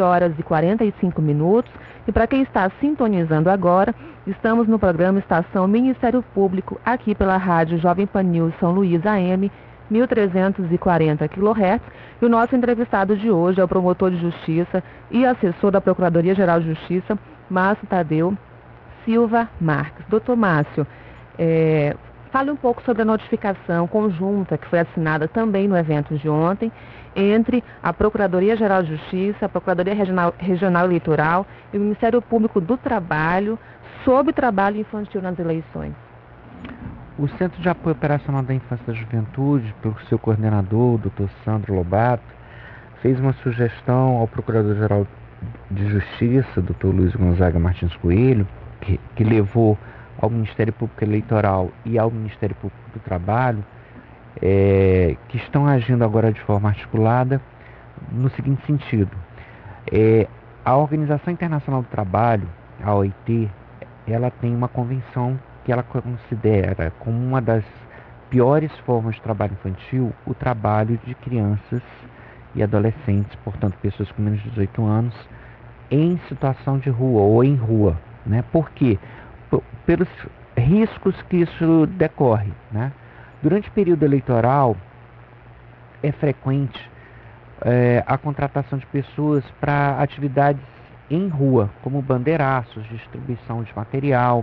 9h45 e para quem está sintonizando agora, estamos no programa Estação Ministério Público, aqui pela Rádio Jovem Pan News São Luís AM, 1340 kHz, e o nosso entrevistado de hoje é o promotor de justiça e assessor da Procuradoria-Geral de Justiça, Márcio Tadeu Silva Marques. Doutor Márcio, fale um pouco sobre a notificação conjunta que foi assinada também no evento de ontem entre a Procuradoria-Geral de Justiça, a Procuradoria Regional Eleitoral e o Ministério Público do Trabalho sobre trabalho infantil nas eleições. O Centro de Apoio Operacional da Infância e da Juventude, pelo seu coordenador, Dr. Sandro Lobato, fez uma sugestão ao Procurador-Geral de Justiça, Dr. Luiz Gonzaga Martins Coelho, que levou ao Ministério Público Eleitoral e ao Ministério Público do Trabalho, que estão agindo agora de forma articulada no seguinte sentido. A Organização Internacional do Trabalho, a OIT, ela tem uma convenção que ela considera como uma das piores formas de trabalho infantil o trabalho de crianças e adolescentes, portanto pessoas com menos de 18 anos, em situação de rua ou em rua. Né? Por quê? Pelos riscos que isso decorre. Né? Durante o período eleitoral, é frequente a contratação de pessoas para atividades em rua, como bandeiraços, distribuição de material.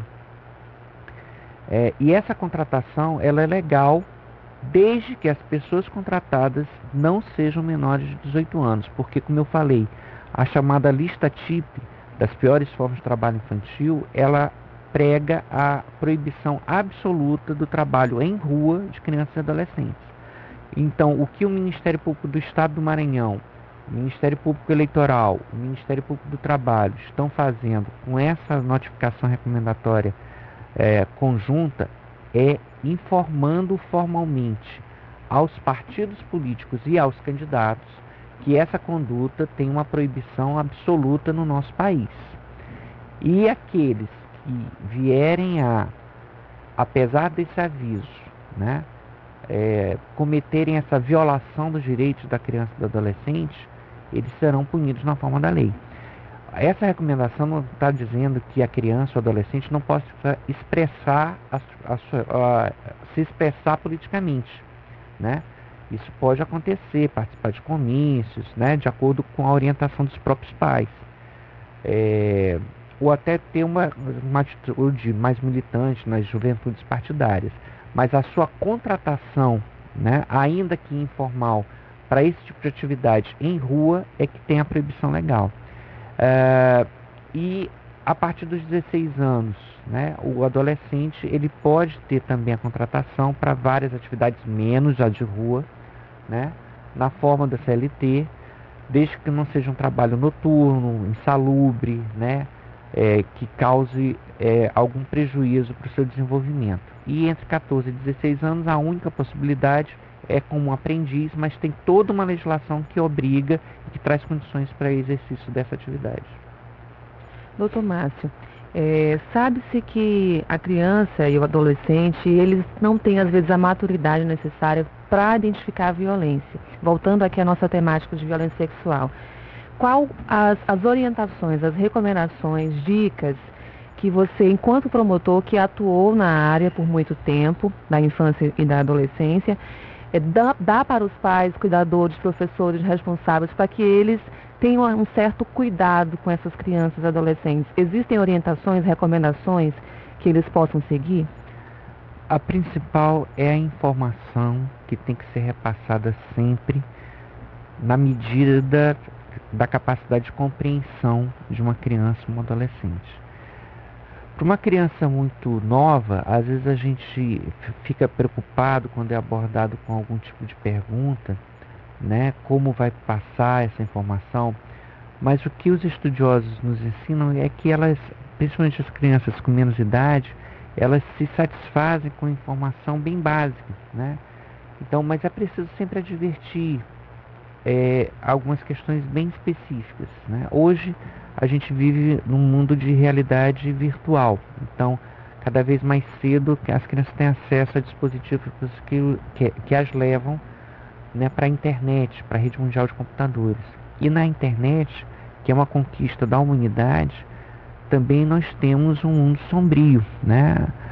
E essa contratação ela é legal desde que as pessoas contratadas não sejam menores de 18 anos, porque, como eu falei, a chamada lista TIP das piores formas de trabalho infantil, ela prega a proibição absoluta do trabalho em rua de crianças e adolescentes. Então, o que o Ministério Público do Estado do Maranhão, o Ministério Público Eleitoral, o Ministério Público do Trabalho estão fazendo com essa notificação recomendatória conjunta é informando formalmente aos partidos políticos e aos candidatos que essa conduta tem uma proibição absoluta no nosso país. E aqueles que vierem apesar desse aviso, né, cometerem essa violação dos direitos da criança e do adolescente, eles serão punidos na forma da lei. Essa recomendação não está dizendo que a criança ou adolescente não possa se expressar politicamente, né? Isso pode acontecer, participar de comícios, né, de acordo com a orientação dos próprios pais. Ou até ter uma atitude mais militante nas juventudes partidárias. Mas a sua contratação, né, ainda que informal, para esse tipo de atividade em rua é que tem a proibição legal. E a partir dos 16 anos, né, o adolescente ele pode ter também a contratação para várias atividades, menos a de rua, né, na forma da CLT, desde que não seja um trabalho noturno, insalubre, né, que cause algum prejuízo para o seu desenvolvimento. E entre 14 e 16 anos, a única possibilidade é como um aprendiz, mas tem toda uma legislação que obriga e que traz condições para exercício dessa atividade. Doutor Márcio, sabe-se que a criança e o adolescente, eles não têm às vezes a maturidade necessária para identificar a violência. Voltando aqui à nossa temática de violência sexual, qual as orientações, as recomendações, dicas que você, enquanto promotor que atuou na área por muito tempo, da infância e da adolescência, dá para os pais, cuidadores, professores, responsáveis, para que eles tenham um certo cuidado com essas crianças e adolescentes? Existem orientações, recomendações que eles possam seguir? A principal é a informação que tem que ser repassada sempre na medida da capacidade de compreensão de uma criança ou um adolescente. Para uma criança muito nova, às vezes a gente fica preocupado quando é abordado com algum tipo de pergunta, né, como vai passar essa informação, mas o que os estudiosos nos ensinam é que elas, principalmente as crianças com menos idade, elas se satisfazem com informação bem básica, né? Então, mas é preciso sempre advertir algumas questões bem específicas, né? Hoje a gente vive num mundo de realidade virtual, então cada vez mais cedo as crianças têm acesso a dispositivos que as levam, né, para a internet, para a rede mundial de computadores. E na internet, que é uma conquista da humanidade, também nós temos um mundo sombrio, né?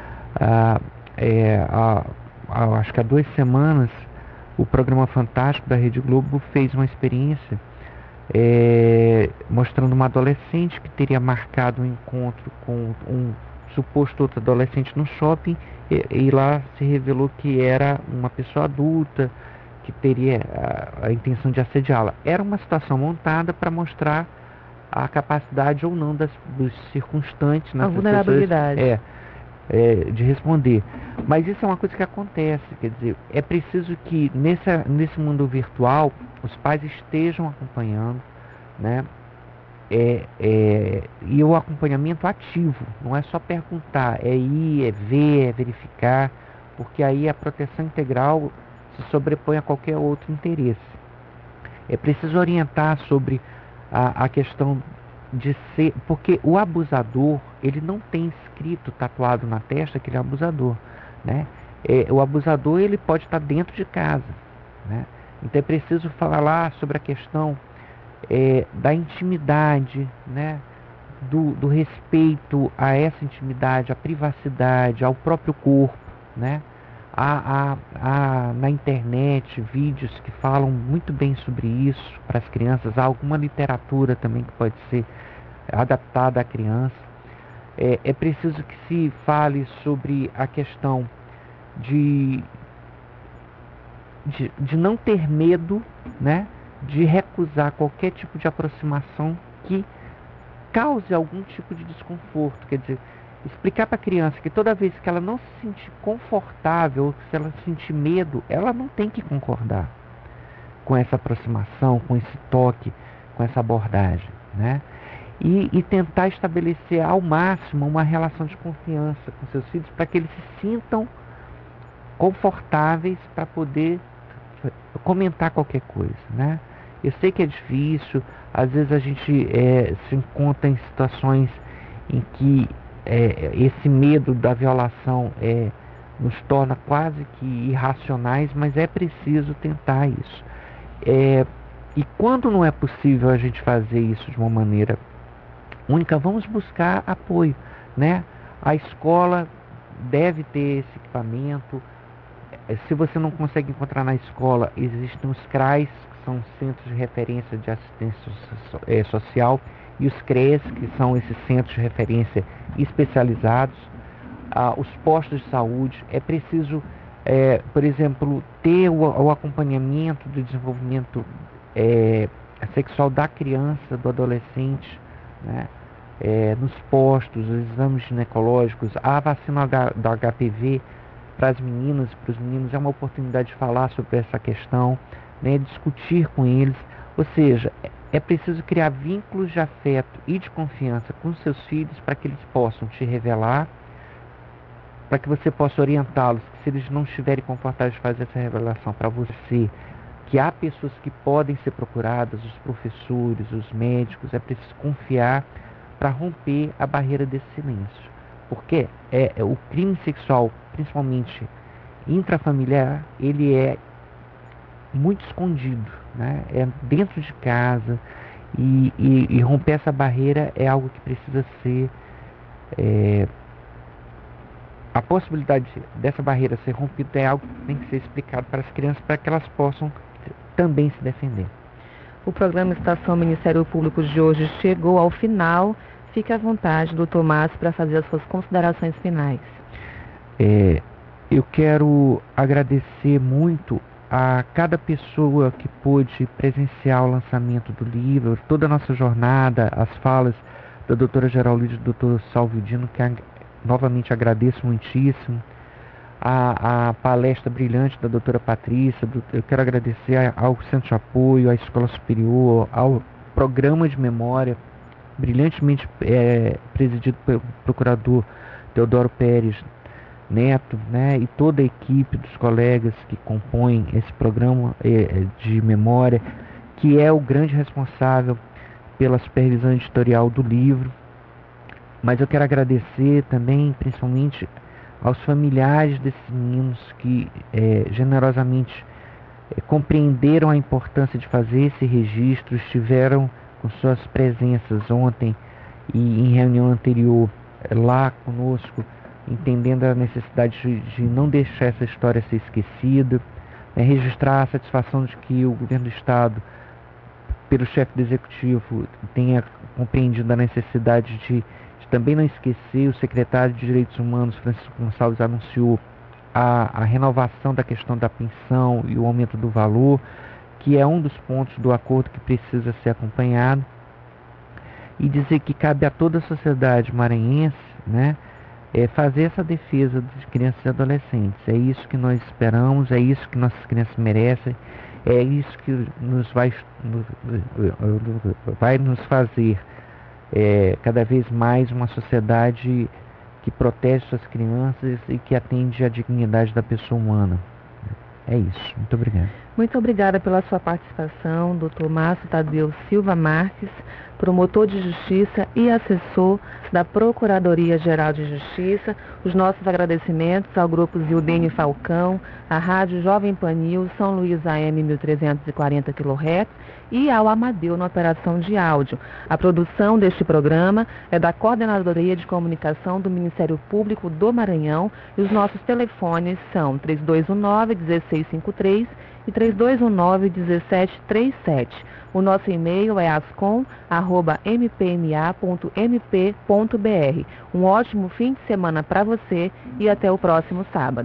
Acho que há 2 semanas o programa Fantástico da Rede Globo fez uma experiência mostrando uma adolescente que teria marcado um encontro com um suposto outro adolescente no shopping e lá se revelou que era uma pessoa adulta que teria a intenção de assediá-la. Era uma situação montada para mostrar a capacidade ou não dos circunstantes, a vulnerabilidade de responder. Mas isso é uma coisa que acontece, quer dizer, é preciso que nesse mundo virtual os pais estejam acompanhando, né? E o acompanhamento ativo, não é só perguntar, é ir, é ver, é verificar, porque aí a proteção integral se sobrepõe a qualquer outro interesse. É preciso orientar sobre a questão de ser, porque o abusador, ele não tem escrito, tatuado na testa que ele é abusador, né? O abusador, ele pode estar dentro de casa, né? Então é preciso falar sobre a questão da intimidade, né? Do respeito a essa intimidade, à privacidade, ao próprio corpo, né? Na internet, vídeos que falam muito bem sobre isso para as crianças. Há alguma literatura também que pode ser adaptada à criança. É preciso que se fale sobre a questão de não ter medo, né, de recusar qualquer tipo de aproximação que cause algum tipo de desconforto. Quer dizer, explicar para a criança que toda vez que ela não se sentir confortável, se ela sentir medo, ela não tem que concordar com essa aproximação, com esse toque, com essa abordagem, né? E tentar estabelecer ao máximo uma relação de confiança com seus filhos para que eles se sintam confortáveis para poder comentar qualquer coisa, né? Eu sei que é difícil, às vezes a gente se encontra em situações em que esse medo da violação nos torna quase que irracionais, mas é preciso tentar isso. E quando não é possível a gente fazer isso de uma maneira única, vamos buscar apoio, né? A escola deve ter esse equipamento. Se você não consegue encontrar na escola, existem os CRAs, que são Centros de Referência de Assistência Social, e os CREAS, que são esses centros de referência especializados, os postos de saúde. É preciso, por exemplo, ter o acompanhamento do desenvolvimento sexual da criança, do adolescente, né? Nos postos, os exames ginecológicos, a vacina do HPV para as meninas e para os meninos é uma oportunidade de falar sobre essa questão, né? Discutir com eles. Ou seja, é preciso criar vínculos de afeto e de confiança com seus filhos para que eles possam te revelar, para que você possa orientá-los, que se eles não estiverem confortáveis de fazer essa revelação para você, que há pessoas que podem ser procuradas, os professores, os médicos, é preciso confiar para romper a barreira desse silêncio. Porque o crime sexual, principalmente intrafamiliar, ele é muito escondido, né? É dentro de casa, e romper essa barreira é algo que precisa ser... a possibilidade dessa barreira ser rompida é algo que tem que ser explicado para as crianças, para que elas possam também se defender. O programa Estação Ministério Público de hoje chegou ao final. Fique à vontade, doutor Márcio, para fazer as suas considerações finais. Eu quero agradecer muito a cada pessoa que pôde presenciar o lançamento do livro, toda a nossa jornada, as falas da doutora Geraldine e do doutor Salvidino, que novamente agradeço muitíssimo, a palestra brilhante da doutora Patrícia. Eu quero agradecer ao Centro de Apoio, à Escola Superior, ao Programa de Memória, brilhantemente presidido pelo procurador Teodoro Pérez Neto, né, e toda a equipe dos colegas que compõem esse programa de memória, que é o grande responsável pela supervisão editorial do livro. Mas eu quero agradecer também, principalmente, aos familiares desses meninos que generosamente compreenderam a importância de fazer esse registro, estiveram com suas presenças ontem e em reunião anterior lá conosco, entendendo a necessidade de não deixar essa história ser esquecida, registrar a satisfação de que o governo do Estado, pelo chefe do Executivo, tenha compreendido a necessidade de também não esquecer. O secretário de Direitos Humanos, Francisco Gonçalves, anunciou a renovação da questão da pensão e o aumento do valor, que é um dos pontos do acordo que precisa ser acompanhado, e dizer que cabe a toda a sociedade maranhense, né, fazer essa defesa de crianças e adolescentes. É isso que nós esperamos, é isso que nossas crianças merecem, é isso que vai nos fazer cada vez mais uma sociedade que protege suas crianças e que atende à dignidade da pessoa humana. É isso. Muito obrigado. Muito obrigada pela sua participação, Dr. Márcio Tadeu Silva Marques, promotor de Justiça e assessor da Procuradoria-Geral de Justiça. Os nossos agradecimentos ao Grupo Zildene Falcão, à Rádio Jovem Pan News, São Luís AM 1340 kHz e ao Amadeu na operação de áudio. A produção deste programa é da Coordenadoria de Comunicação do Ministério Público do Maranhão e os nossos telefones são 3219-1653 e 3219-1737. O nosso e-mail é ascom@mpma.mp.br. Um ótimo fim de semana para você e até o próximo sábado.